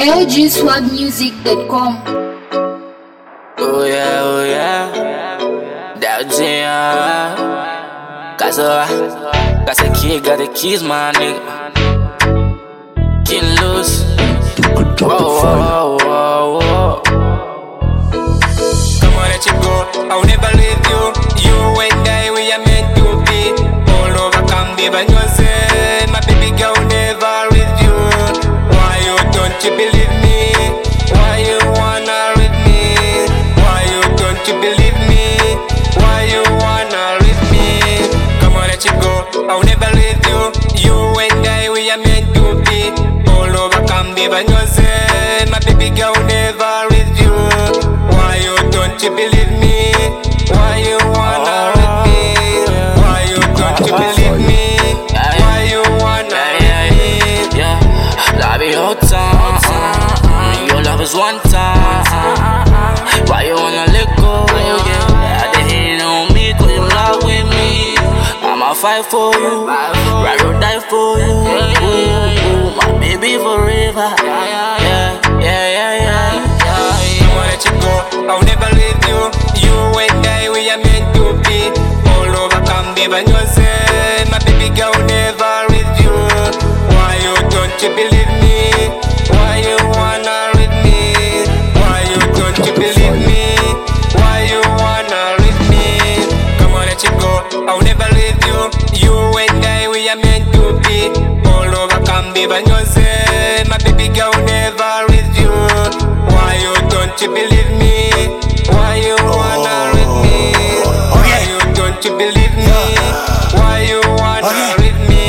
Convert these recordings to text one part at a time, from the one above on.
lgswagmusic.com. Oh yeah, that's it. Got the key, got the keys, my nigga. Get loose. Whoa. Come on, let you go. I'll never leave you. You and I, we are meant to be. All over, come live and yourself. My baby girl never leave you. Why you don't you believe me? Why you wanna leave me? Why you don't you believe me? Why you wanna leave me? Come on, let you go. I'll never leave you. You and I, we are meant to be. All over, come live and yourself. My baby girl never leave you. Why you don't you believe me? Why you wanna leave me? Why you don't you believe me? Why you wanna leave me? Yeah, love you all time. Your love is one time. Why you wanna let go? Yeah, they hate on me 'cause you love with me. I'ma fight for you, ride or die for you. My baby forever. Yeah. I'll let you go. I'll never leave you. You and I, we are meant to be. All over, come live and yourself. My baby girl never leave you. Why you don't you believe me? Why you wanna leave me? Why you don't you believe me? Why you wanna leave me? Come on, let you go. I'll never leave you. You and I, we are meant to be. All over, come live and yourself. My baby girl never leave you. Why you don't you believe me? Why you wanna leave me? Why you don't you believe me? Why you wanna leave me?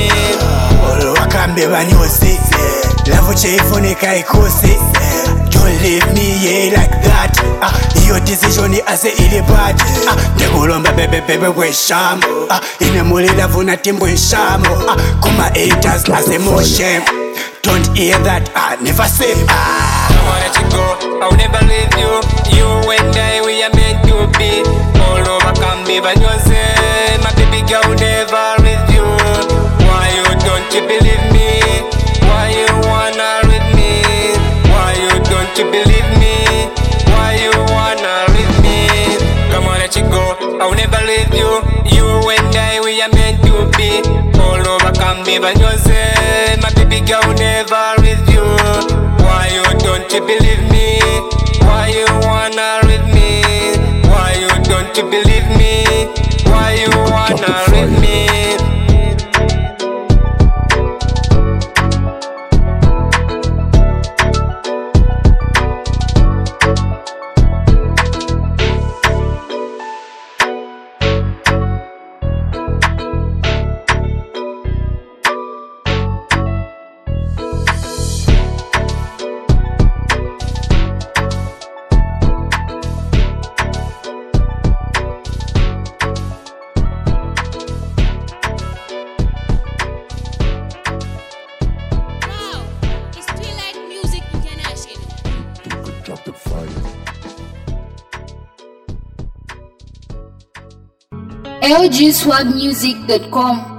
Wakambe banyose love chaifunika ikose. Don't leave me here like that. Your decision ase ili bad. Ndekulomba bebe weshamo. Inemulila vuna timbo ishamo. Kuma haters ase more shame. Don't hear that, never say. I wanna let you go, I'll never leave you. You and I, we are meant to be. All over, come live and yourself. My baby girl never leave you. Why you don't you believe me? Why you wanna leave me? Why you don't you believe me? Why you wanna leave me? Come on, let you go, I'll never leave you. You and I, we are meant to be. All over, come live and yourself. My baby girl never leave you. Why you don't you believe me? Why you wanna leave me? Why you don't you believe me? Why you wanna leave me? lgswagmusic.com.